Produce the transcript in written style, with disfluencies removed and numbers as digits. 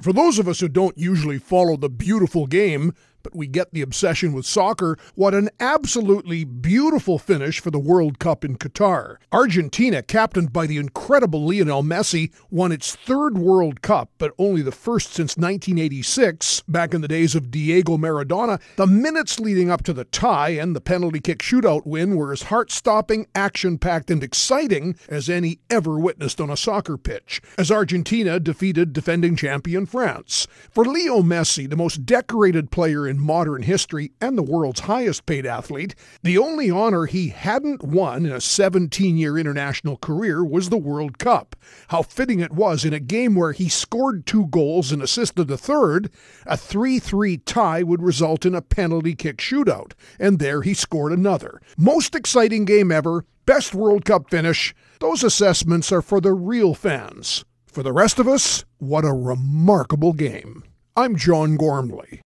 For those of us who don't usually follow the beautiful game, but we get the obsession with soccer, what an absolutely beautiful finish for the World Cup in Qatar. Argentina, captained by the incredible Lionel Messi, won its third World Cup, but only the first since 1986, back in the days of Diego Maradona. The minutes leading up to the tie and the penalty kick shootout win were as heart-stopping, action-packed, and exciting as any ever witnessed on a soccer pitch, as Argentina defeated defending champion France. For Leo Messi, the most decorated player in modern history and the world's highest paid athlete, the only honor he hadn't won in a 17-year international career was the World Cup. How fitting it was in a game where he scored 2 goals and assisted a third, a 3-3 tie would result in a penalty kick shootout, and there he scored another. Most exciting game ever, best World Cup finish. Those assessments are for the real fans. For the rest of us, what a remarkable game. I'm John Gormley.